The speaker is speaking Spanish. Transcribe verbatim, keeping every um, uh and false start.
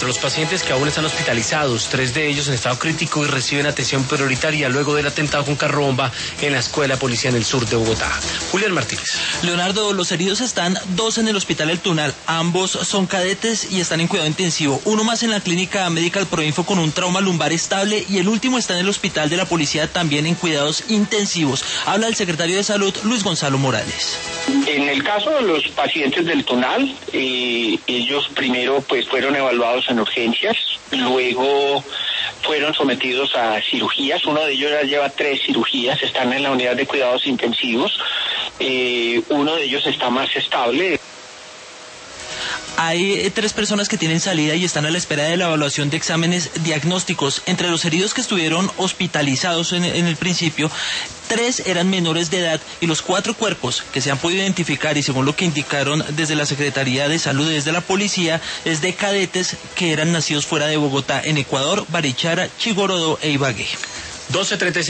Entre los pacientes que aún están hospitalizados, tres de ellos en estado crítico y reciben atención prioritaria luego del atentado con carro bomba en la escuela policía en el sur de Bogotá. Julián Martínez. Leonardo, los heridos están dos en el hospital El Tunal. Ambos son cadetes y están en cuidado intensivo. Uno más en la clínica Medical Proinfo con un trauma lumbar estable y el último está en el hospital de la policía también en cuidados intensivos. Habla el secretario de Salud, Luis Gonzalo Morales. En el caso de los pacientes del Tunal, eh, ellos primero pues fueron evaluados en urgencias, luego fueron sometidos a cirugías. Uno de ellos ya lleva tres cirugías, están en la unidad de cuidados intensivos. Eh, uno de ellos está más estable. Hay tres personas que tienen salida y están a la espera de la evaluación de exámenes diagnósticos. Entre los heridos que estuvieron hospitalizados en, en el principio, tres eran menores de edad y los cuatro cuerpos que se han podido identificar y según lo que indicaron desde la Secretaría de Salud y desde la policía es de cadetes que eran nacidos fuera de Bogotá, en Ecuador, Barichara, Chigorodó e Ibagué. doce treinta y seis